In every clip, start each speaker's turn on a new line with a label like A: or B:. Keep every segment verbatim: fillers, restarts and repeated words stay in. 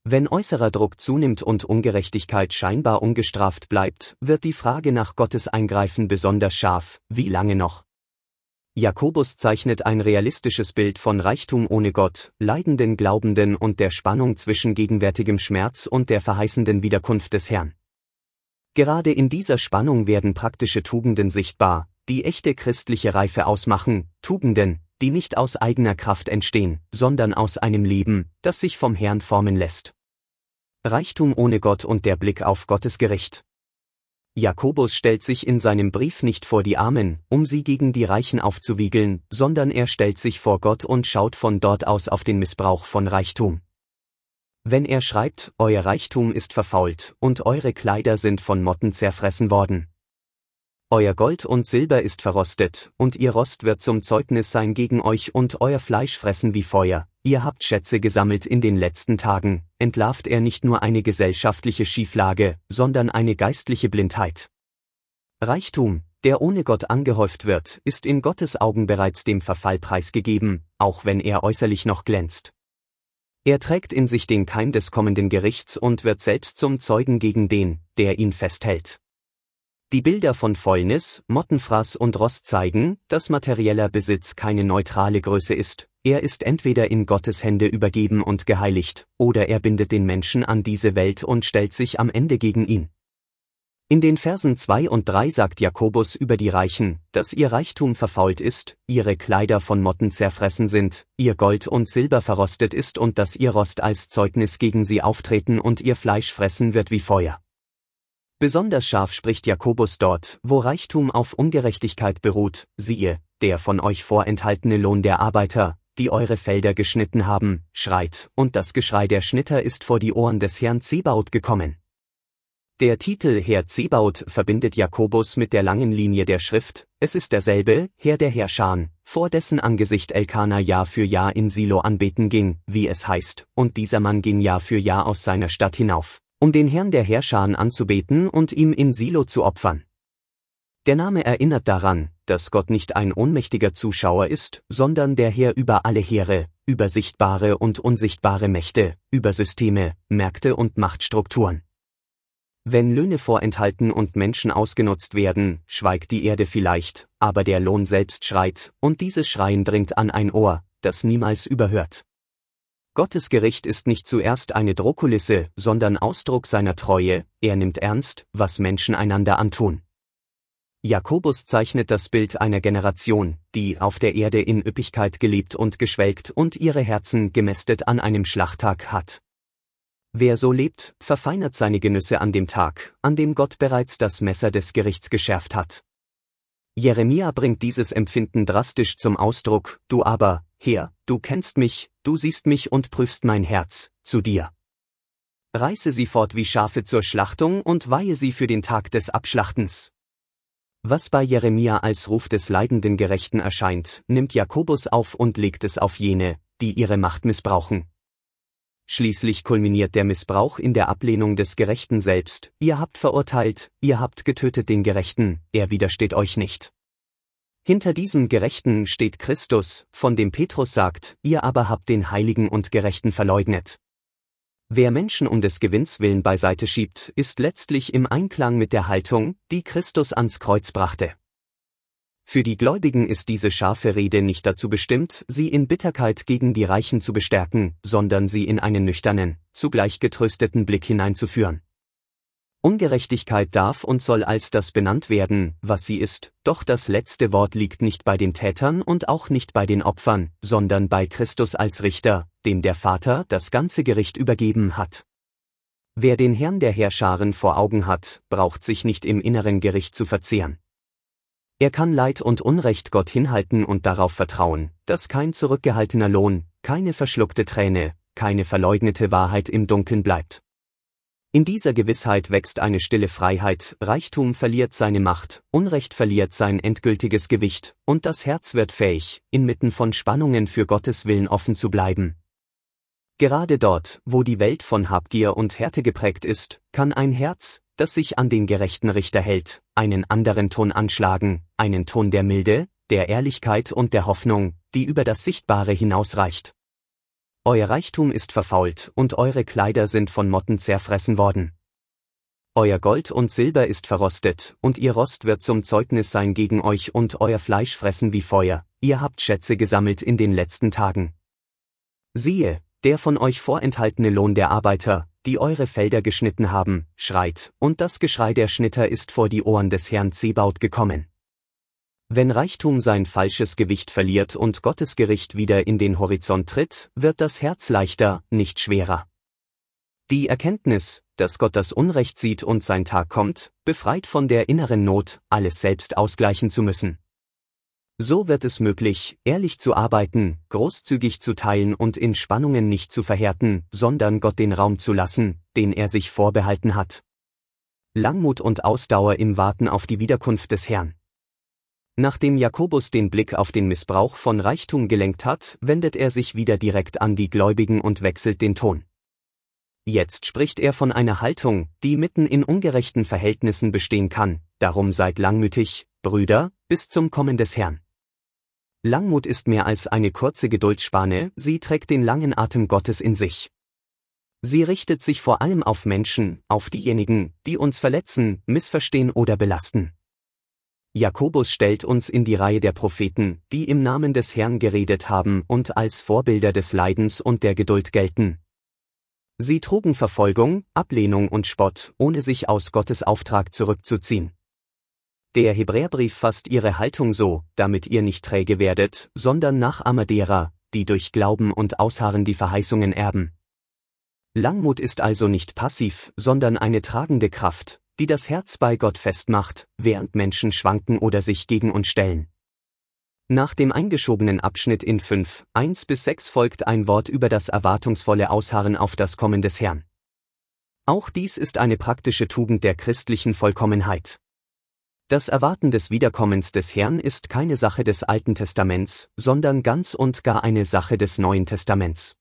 A: Wenn äußerer Druck zunimmt und Ungerechtigkeit scheinbar ungestraft bleibt, wird die Frage nach Gottes Eingreifen besonders scharf: Wie lange noch? Jakobus zeichnet ein realistisches Bild von Reichtum ohne Gott, leidenden Glaubenden und der Spannung zwischen gegenwärtigem Schmerz und der verheißenden Wiederkunft des Herrn. Gerade in dieser Spannung werden praktische Tugenden sichtbar, die echte christliche Reife ausmachen, Tugenden, die nicht aus eigener Kraft entstehen, sondern aus einem Leben, das sich vom Herrn formen lässt. Reichtum ohne Gott und der Blick auf Gottes Gericht. Jakobus stellt sich in seinem Brief nicht vor die Armen, um sie gegen die Reichen aufzuwiegeln, sondern er stellt sich vor Gott und schaut von dort aus auf den Missbrauch von Reichtum. Wenn er schreibt: Euer Reichtum ist verfault, und eure Kleider sind von Motten zerfressen worden. Euer Gold und Silber ist verrostet, und ihr Rost wird zum Zeugnis sein gegen euch und euer Fleisch fressen wie Feuer. Ihr habt Schätze gesammelt in den letzten Tagen, entlarvt er nicht nur eine gesellschaftliche Schieflage, sondern eine geistliche Blindheit. Reichtum, der ohne Gott angehäuft wird, ist in Gottes Augen bereits dem Verfall preisgegeben, auch wenn er äußerlich noch glänzt. Er trägt in sich den Keim des kommenden Gerichts und wird selbst zum Zeugen gegen den, der ihn festhält. Die Bilder von Fäulnis, Mottenfraß und Rost zeigen, dass materieller Besitz keine neutrale Größe ist. Er ist entweder in Gottes Hände übergeben und geheiligt, oder er bindet den Menschen an diese Welt und stellt sich am Ende gegen ihn. In den Versen zwei und drei sagt Jakobus über die Reichen, dass ihr Reichtum verfault ist, ihre Kleider von Motten zerfressen sind, ihr Gold und Silber verrostet ist und dass ihr Rost als Zeugnis gegen sie auftreten und ihr Fleisch fressen wird wie Feuer. Besonders scharf spricht Jakobus dort, wo Reichtum auf Ungerechtigkeit beruht: Siehe, der von euch vorenthaltene Lohn der Arbeiter, die eure Felder geschnitten haben, schreit, und das Geschrei der Schnitter ist vor die Ohren des Herrn Zebaoth gekommen. Der Titel Herr Zebaoth verbindet Jakobus mit der langen Linie der Schrift: Es ist derselbe, Herr der Herrscher, vor dessen Angesicht Elkana Jahr für Jahr in Silo anbeten ging, wie es heißt, und dieser Mann ging Jahr für Jahr aus seiner Stadt hinauf, um den Herrn der Herrscher anzubeten und ihm in Silo zu opfern. Der Name erinnert daran, dass Gott nicht ein ohnmächtiger Zuschauer ist, sondern der Herr über alle Heere, über sichtbare und unsichtbare Mächte, über Systeme, Märkte und Machtstrukturen. Wenn Löhne vorenthalten und Menschen ausgenutzt werden, schweigt die Erde vielleicht, aber der Lohn selbst schreit, und dieses Schreien dringt an ein Ohr, das niemals überhört. Gottes Gericht ist nicht zuerst eine Drohkulisse, sondern Ausdruck seiner Treue. Er nimmt ernst, was Menschen einander antun. Jakobus zeichnet das Bild einer Generation, die auf der Erde in Üppigkeit gelebt und geschwelgt und ihre Herzen gemästet an einem Schlachttag hat. Wer so lebt, verfeinert seine Genüsse an dem Tag, an dem Gott bereits das Messer des Gerichts geschärft hat. Jeremia bringt dieses Empfinden drastisch zum Ausdruck: Du aber, Herr, du kennst mich, du siehst mich und prüfst mein Herz, zu dir. Reiße sie fort wie Schafe zur Schlachtung und weihe sie für den Tag des Abschlachtens. Was bei Jeremia als Ruf des leidenden Gerechten erscheint, nimmt Jakobus auf und legt es auf jene, die ihre Macht missbrauchen. Schließlich kulminiert der Missbrauch in der Ablehnung des Gerechten selbst: Ihr habt verurteilt, ihr habt getötet den Gerechten, er widersteht euch nicht. Hinter diesem Gerechten steht Christus, von dem Petrus sagt: Ihr aber habt den Heiligen und Gerechten verleugnet. Wer Menschen um des Gewinns willen beiseite schiebt, ist letztlich im Einklang mit der Haltung, die Christus ans Kreuz brachte. Für die Gläubigen ist diese scharfe Rede nicht dazu bestimmt, sie in Bitterkeit gegen die Reichen zu bestärken, sondern sie in einen nüchternen, zugleich getrösteten Blick hineinzuführen. Ungerechtigkeit darf und soll als das benannt werden, was sie ist, doch das letzte Wort liegt nicht bei den Tätern und auch nicht bei den Opfern, sondern bei Christus als Richter, dem der Vater das ganze Gericht übergeben hat. Wer den Herrn der Herrscharen vor Augen hat, braucht sich nicht im inneren Gericht zu verzehren. Er kann Leid und Unrecht Gott hinhalten und darauf vertrauen, dass kein zurückgehaltener Lohn, keine verschluckte Träne, keine verleugnete Wahrheit im Dunkeln bleibt. In dieser Gewissheit wächst eine stille Freiheit: Reichtum verliert seine Macht, Unrecht verliert sein endgültiges Gewicht, und das Herz wird fähig, inmitten von Spannungen für Gottes Willen offen zu bleiben. Gerade dort, wo die Welt von Habgier und Härte geprägt ist, kann ein Herz, das sich an den gerechten Richter hält, einen anderen Ton anschlagen, einen Ton der Milde, der Ehrlichkeit und der Hoffnung, die über das Sichtbare hinausreicht. euer Reichtum ist verfault und eure Kleider sind von Motten zerfressen worden. Euer Gold und Silber ist verrostet, und ihr Rost wird zum Zeugnis sein gegen euch und euer Fleisch fressen wie Feuer, ihr habt Schätze gesammelt in den letzten Tagen. Siehe, der von euch vorenthaltene Lohn der Arbeiter, die eure Felder geschnitten haben, schreit, und das Geschrei der Schnitter ist vor die Ohren des Herrn Zebaoth gekommen. Wenn Reichtum sein falsches Gewicht verliert und Gottes Gericht wieder in den Horizont tritt, wird das Herz leichter, nicht schwerer. Die Erkenntnis, dass Gott das Unrecht sieht und sein Tag kommt, befreit von der inneren Not, alles selbst ausgleichen zu müssen. So wird es möglich, ehrlich zu arbeiten, großzügig zu teilen und in Spannungen nicht zu verhärten, sondern Gott den Raum zu lassen, den er sich vorbehalten hat. Langmut und Ausdauer im Warten auf die Wiederkunft des Herrn. Nachdem Jakobus den Blick auf den Missbrauch von Reichtum gelenkt hat, wendet er sich wieder direkt an die Gläubigen und wechselt den Ton. Jetzt spricht er von einer Haltung, die mitten in ungerechten Verhältnissen bestehen kann, darum seid langmütig, Brüder, bis zum Kommen des Herrn. Langmut ist mehr als eine kurze Geduldsspanne, sie trägt den langen Atem Gottes in sich. Sie richtet sich vor allem auf Menschen, auf diejenigen, die uns verletzen, missverstehen oder belasten. Jakobus stellt uns in die Reihe der Propheten, die im Namen des Herrn geredet haben und als Vorbilder des Leidens und der Geduld gelten. Sie trugen Verfolgung, Ablehnung und Spott, ohne sich aus Gottes Auftrag zurückzuziehen. Der Hebräerbrief fasst ihre Haltung so, damit ihr nicht träge werdet, sondern Nachahmer derer, die durch Glauben und Ausharren die Verheißungen erben. Langmut ist also nicht passiv, sondern eine tragende Kraft, die das Herz bei Gott festmacht, während Menschen schwanken oder sich gegen uns stellen. Nach dem eingeschobenen Abschnitt in fünf, eins bis sechs folgt ein Wort über das erwartungsvolle Ausharren auf das Kommen des Herrn. Auch dies ist eine praktische Tugend der christlichen Vollkommenheit. Das Erwarten des Wiederkommens des Herrn ist keine Sache des Alten Testaments, sondern ganz und gar eine Sache des Neuen Testaments.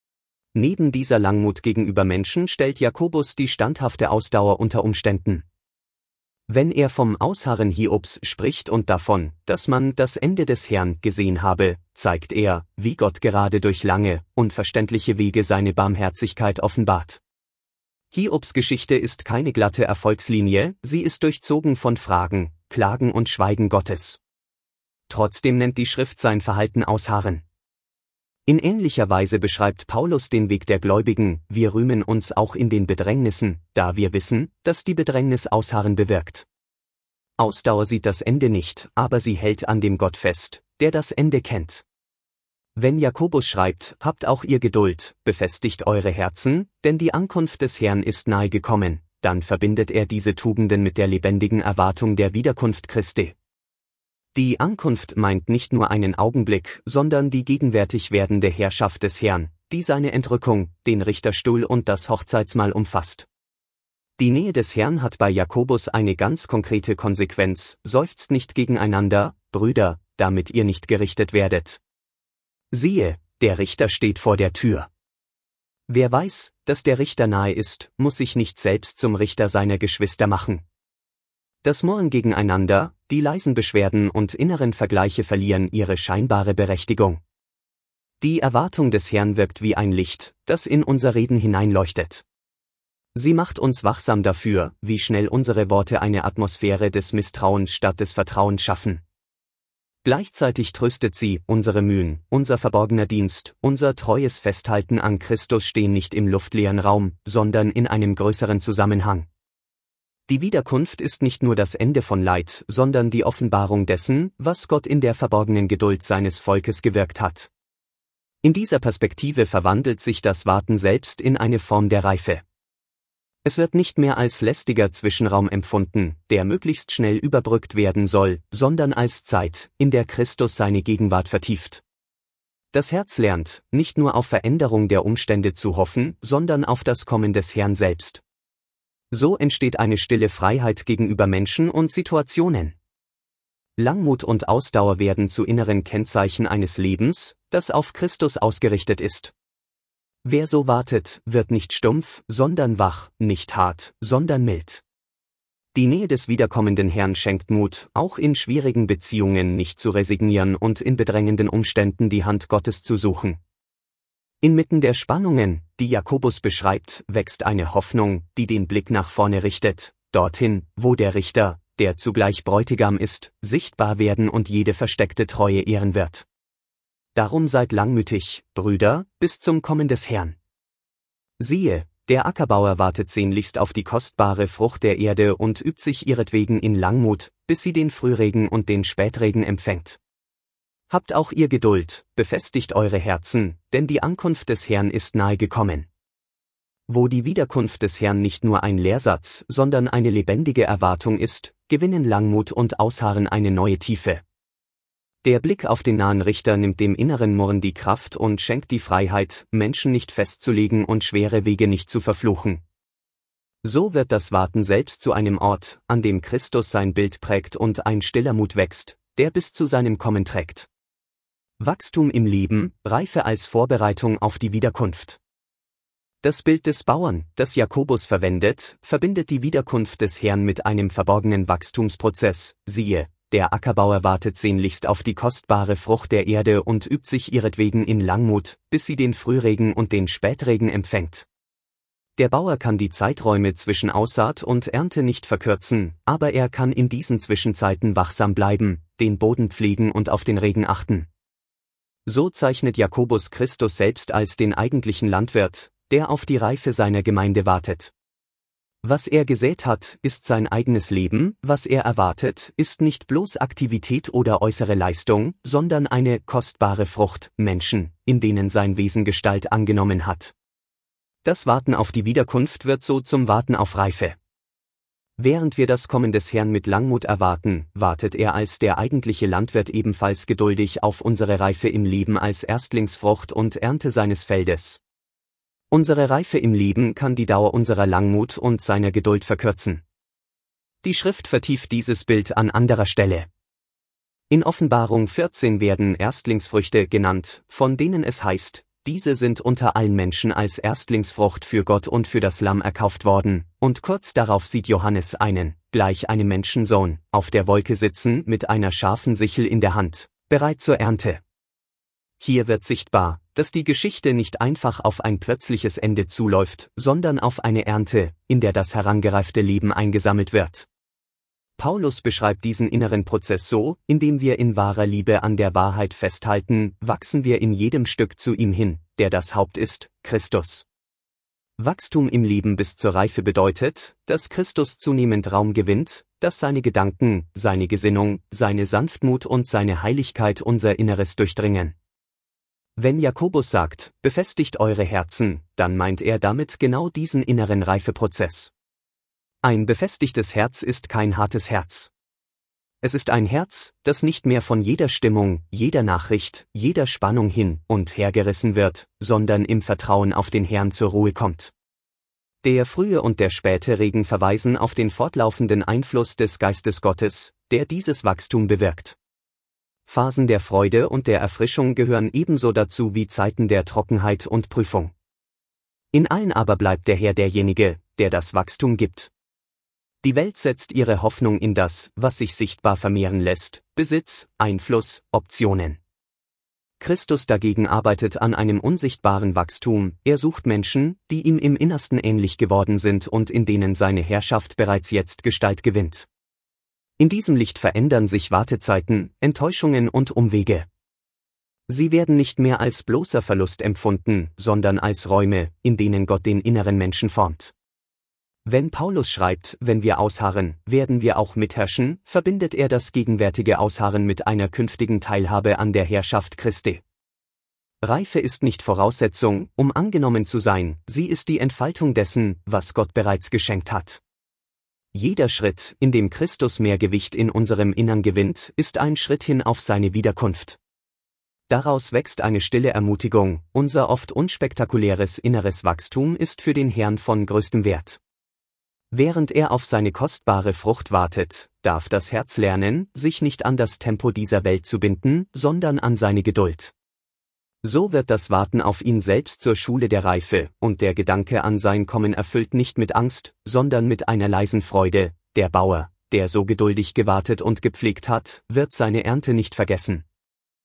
A: Neben dieser Langmut gegenüber Menschen stellt Jakobus die standhafte Ausdauer unter Umständen. Wenn er vom Ausharren Hiobs spricht und davon, dass man das Ende des Herrn gesehen habe, zeigt er, wie Gott gerade durch lange, unverständliche Wege seine Barmherzigkeit offenbart. Hiobs Geschichte ist keine glatte Erfolgslinie, sie ist durchzogen von Fragen, Klagen und Schweigen Gottes. Trotzdem nennt die Schrift sein Verhalten Ausharren. In ähnlicher Weise beschreibt Paulus den Weg der Gläubigen, wir rühmen uns auch in den Bedrängnissen, da wir wissen, dass die Bedrängnis Ausharren bewirkt. Ausdauer sieht das Ende nicht, aber sie hält an dem Gott fest, der das Ende kennt. Wenn Jakobus schreibt, habt auch ihr Geduld, befestigt eure Herzen, denn die Ankunft des Herrn ist nahe gekommen, dann verbindet er diese Tugenden mit der lebendigen Erwartung der Wiederkunft Christi. Die Ankunft meint nicht nur einen Augenblick, sondern die gegenwärtig werdende Herrschaft des Herrn, die seine Entrückung, den Richterstuhl und das Hochzeitsmahl umfasst. Die Nähe des Herrn hat bei Jakobus eine ganz konkrete Konsequenz, seufzt nicht gegeneinander, Brüder, damit ihr nicht gerichtet werdet. Siehe, der Richter steht vor der Tür. Wer weiß, dass der Richter nahe ist, muss sich nicht selbst zum Richter seiner Geschwister machen. Das Murren gegeneinander, die leisen Beschwerden und inneren Vergleiche verlieren ihre scheinbare Berechtigung. Die Erwartung des Herrn wirkt wie ein Licht, das in unser Reden hineinleuchtet. Sie macht uns wachsam dafür, wie schnell unsere Worte eine Atmosphäre des Misstrauens statt des Vertrauens schaffen. Gleichzeitig tröstet sie, unsere Mühen, unser verborgener Dienst, unser treues Festhalten an Christus stehen nicht im luftleeren Raum, sondern in einem größeren Zusammenhang. Die Wiederkunft ist nicht nur das Ende von Leid, sondern die Offenbarung dessen, was Gott in der verborgenen Geduld seines Volkes gewirkt hat. In dieser Perspektive verwandelt sich das Warten selbst in eine Form der Reife. Es wird nicht mehr als lästiger Zwischenraum empfunden, der möglichst schnell überbrückt werden soll, sondern als Zeit, in der Christus seine Gegenwart vertieft. Das Herz lernt, nicht nur auf Veränderung der Umstände zu hoffen, sondern auf das Kommen des Herrn selbst. So entsteht eine stille Freiheit gegenüber Menschen und Situationen. Langmut und Ausdauer werden zu inneren Kennzeichen eines Lebens, das auf Christus ausgerichtet ist. Wer so wartet, wird nicht stumpf, sondern wach, nicht hart, sondern mild. Die Nähe des wiederkommenden Herrn schenkt Mut, auch in schwierigen Beziehungen nicht zu resignieren und in bedrängenden Umständen die Hand Gottes zu suchen. Inmitten der Spannungen, die Jakobus beschreibt, wächst eine Hoffnung, die den Blick nach vorne richtet, dorthin, wo der Richter, der zugleich Bräutigam ist, sichtbar werden und jede versteckte Treue ehren wird. Darum seid langmütig, Brüder, bis zum Kommen des Herrn. Siehe, der Ackerbauer wartet sehnlichst auf die kostbare Frucht der Erde und übt sich ihretwegen in Langmut, bis sie den Frühregen und den Spätregen empfängt. Habt auch ihr Geduld, befestigt eure Herzen, denn die Ankunft des Herrn ist nahe gekommen. Wo die Wiederkunft des Herrn nicht nur ein Lehrsatz, sondern eine lebendige Erwartung ist, gewinnen Langmut und Ausharren eine neue Tiefe. Der Blick auf den nahen Richter nimmt dem inneren Murren die Kraft und schenkt die Freiheit, Menschen nicht festzulegen und schwere Wege nicht zu verfluchen. So wird das Warten selbst zu einem Ort, an dem Christus sein Bild prägt und ein stiller Mut wächst, der bis zu seinem Kommen trägt. Wachstum im Leben, Reife als Vorbereitung auf die Wiederkunft. Das Bild des Bauern, das Jakobus verwendet, verbindet die Wiederkunft des Herrn mit einem verborgenen Wachstumsprozess. Siehe, der Ackerbauer wartet sehnlichst auf die kostbare Frucht der Erde und übt sich ihretwegen in Langmut, bis sie den Frühregen und den Spätregen empfängt. Der Bauer kann die Zeiträume zwischen Aussaat und Ernte nicht verkürzen, aber er kann in diesen Zwischenzeiten wachsam bleiben, den Boden pflegen und auf den Regen achten. So zeichnet Jakobus Christus selbst als den eigentlichen Landwirt, der auf die Reife seiner Gemeinde wartet. Was er gesät hat, ist sein eigenes Leben, was er erwartet, ist nicht bloß Aktivität oder äußere Leistung, sondern eine kostbare Frucht, Menschen, in denen sein Wesen Gestalt angenommen hat. Das Warten auf die Wiederkunft wird so zum Warten auf Reife. Während wir das Kommen des Herrn mit Langmut erwarten, wartet er als der eigentliche Landwirt ebenfalls geduldig auf unsere Reife im Leben als Erstlingsfrucht und Ernte seines Feldes. Unsere Reife im Leben kann die Dauer unserer Langmut und seiner Geduld verkürzen. Die Schrift vertieft dieses Bild an anderer Stelle. In Offenbarung vierzehn werden Erstlingsfrüchte genannt, von denen es heißt, diese sind unter allen Menschen als Erstlingsfrucht für Gott und für das Lamm erkauft worden, und kurz darauf sieht Johannes einen, gleich einem Menschensohn, auf der Wolke sitzen mit einer scharfen Sichel in der Hand, bereit zur Ernte. Hier wird sichtbar, dass die Geschichte nicht einfach auf ein plötzliches Ende zuläuft, sondern auf eine Ernte, in der das herangereifte Leben eingesammelt wird. Paulus beschreibt diesen inneren Prozess so: Indem wir in wahrer Liebe an der Wahrheit festhalten, wachsen wir in jedem Stück zu ihm hin, der das Haupt ist, Christus. Wachstum im Leben bis zur Reife bedeutet, dass Christus zunehmend Raum gewinnt, dass seine Gedanken, seine Gesinnung, seine Sanftmut und seine Heiligkeit unser Inneres durchdringen. Wenn Jakobus sagt, befestigt eure Herzen, dann meint er damit genau diesen inneren Reifeprozess. Ein befestigtes Herz ist kein hartes Herz. Es ist ein Herz, das nicht mehr von jeder Stimmung, jeder Nachricht, jeder Spannung hin und her gerissen wird, sondern im Vertrauen auf den Herrn zur Ruhe kommt. Der frühe und der späte Regen verweisen auf den fortlaufenden Einfluss des Geistes Gottes, der dieses Wachstum bewirkt. Phasen der Freude und der Erfrischung gehören ebenso dazu wie Zeiten der Trockenheit und Prüfung. In allen aber bleibt der Herr derjenige, der das Wachstum gibt. Die Welt setzt ihre Hoffnung in das, was sich sichtbar vermehren lässt, Besitz, Einfluss, Optionen. Christus dagegen arbeitet an einem unsichtbaren Wachstum, er sucht Menschen, die ihm im Innersten ähnlich geworden sind und in denen seine Herrschaft bereits jetzt Gestalt gewinnt. In diesem Licht verändern sich Wartezeiten, Enttäuschungen und Umwege. Sie werden nicht mehr als bloßer Verlust empfunden, sondern als Räume, in denen Gott den inneren Menschen formt. Wenn Paulus schreibt, wenn wir ausharren, werden wir auch mitherrschen, verbindet er das gegenwärtige Ausharren mit einer künftigen Teilhabe an der Herrschaft Christi. Reife ist nicht Voraussetzung, um angenommen zu sein, sie ist die Entfaltung dessen, was Gott bereits geschenkt hat. Jeder Schritt, in dem Christus mehr Gewicht in unserem Innern gewinnt, ist ein Schritt hin auf seine Wiederkunft. Daraus wächst eine stille Ermutigung, unser oft unspektakuläres inneres Wachstum ist für den Herrn von größtem Wert. Während er auf seine kostbare Frucht wartet, darf das Herz lernen, sich nicht an das Tempo dieser Welt zu binden, sondern an seine Geduld. So wird das Warten auf ihn selbst zur Schule der Reife, und der Gedanke an sein Kommen erfüllt nicht mit Angst, sondern mit einer leisen Freude. Der Bauer, der so geduldig gewartet und gepflegt hat, wird seine Ernte nicht vergessen.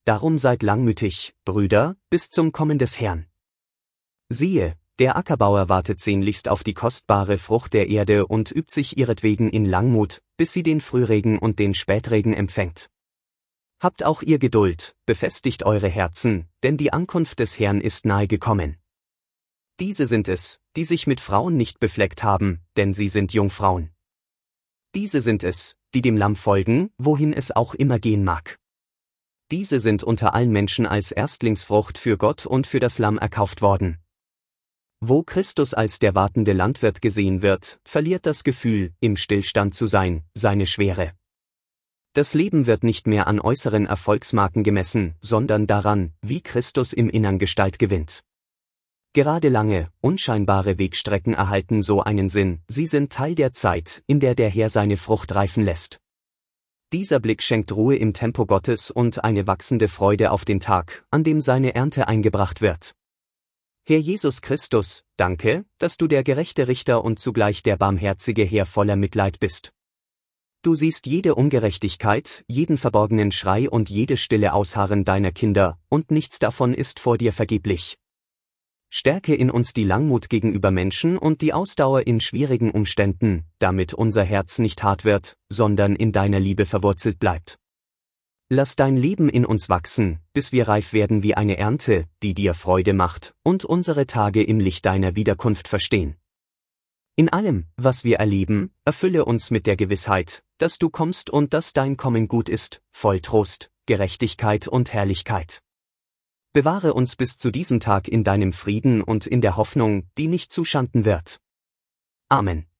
A: darum seid langmütig, Brüder, bis zum Kommen des Herrn. Siehe, der Ackerbauer wartet sehnlichst auf die kostbare Frucht der Erde und übt sich ihretwegen in Langmut, bis sie den Frühregen und den Spätregen empfängt. Habt auch ihr Geduld, befestigt eure Herzen, denn die Ankunft des Herrn ist nahe gekommen. Diese sind es, die sich mit Frauen nicht befleckt haben, denn sie sind Jungfrauen. Diese sind es, die dem Lamm folgen, wohin es auch immer gehen mag. Diese sind unter allen Menschen als Erstlingsfrucht für Gott und für das Lamm erkauft worden. Wo Christus als der wartende Landwirt gesehen wird, verliert das Gefühl, im Stillstand zu sein, seine Schwere. Das Leben wird nicht mehr an äußeren Erfolgsmarken gemessen, sondern daran, wie Christus im Innern Gestalt gewinnt. Gerade lange, unscheinbare Wegstrecken erhalten so einen Sinn, sie sind Teil der Zeit, in der der Herr seine Frucht reifen lässt. Dieser Blick schenkt Ruhe im Tempo Gottes und eine wachsende Freude auf den Tag, an dem seine Ernte eingebracht wird. Herr Jesus Christus, danke, dass du der gerechte Richter und zugleich der barmherzige Herr voller Mitleid bist. Du siehst jede Ungerechtigkeit, jeden verborgenen Schrei und jedes stille Ausharren deiner Kinder, und nichts davon ist vor dir vergeblich. Stärke in uns die Langmut gegenüber Menschen und die Ausdauer in schwierigen Umständen, damit unser Herz nicht hart wird, sondern in deiner Liebe verwurzelt bleibt. Lass dein Leben in uns wachsen, bis wir reif werden wie eine Ernte, die dir Freude macht, und unsere Tage im Licht deiner Wiederkunft verstehen. In allem, was wir erleben, erfülle uns mit der Gewissheit, dass du kommst und dass dein Kommen gut ist, voll Trost, Gerechtigkeit und Herrlichkeit. Bewahre uns bis zu diesem Tag in deinem Frieden und in der Hoffnung, die nicht zuschanden wird. Amen.